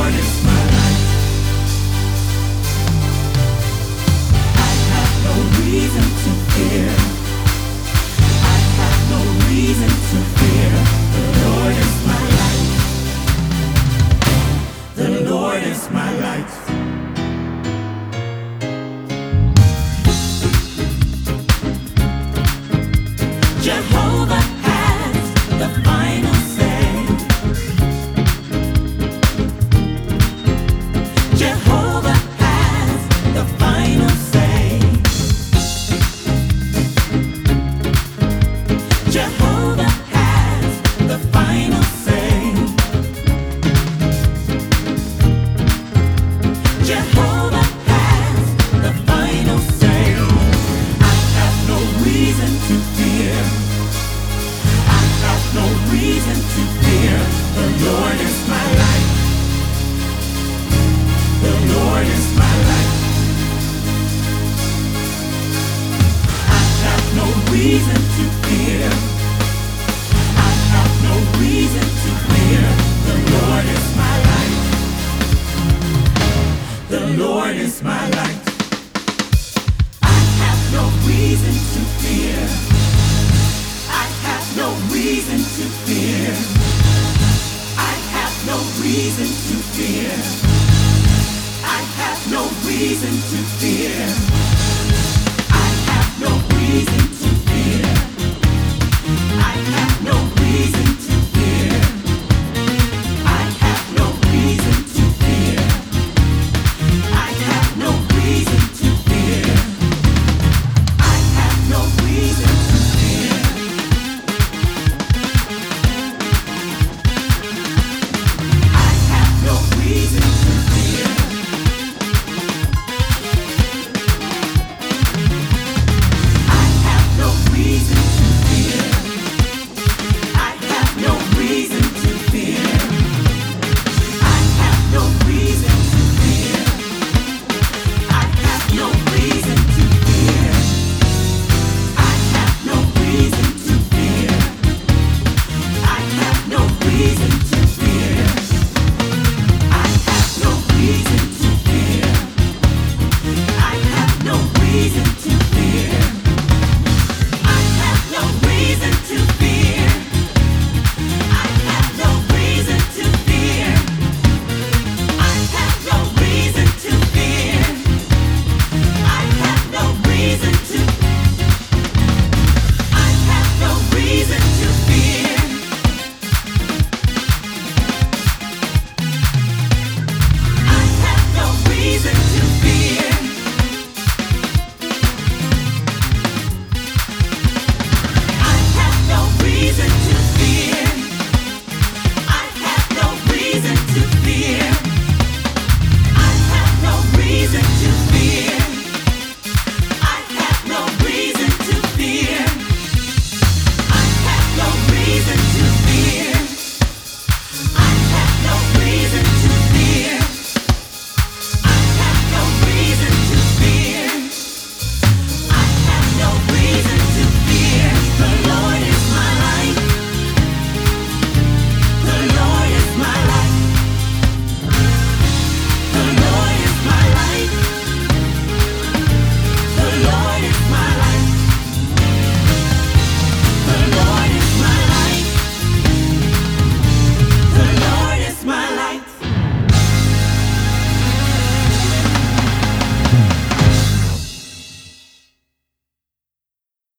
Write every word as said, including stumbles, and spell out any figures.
Lord is my light. I have no reason to fear. I have no reason to fear. The Lord is my light. The Lord is my light. Jehovah has the final say. Jehovah has the final say. Jehovah has the final say. Jehovah has the final say. I have no reason to fear. I have no reason to fear. The Lord is my light. The Lord is my light. I have no reason to fear. I have no reason to fear. The Lord is my light. The Lord is my light. I have no reason to fear. I have no reason to fear. I have no reason to fear. I have no reason to fear. I have no reason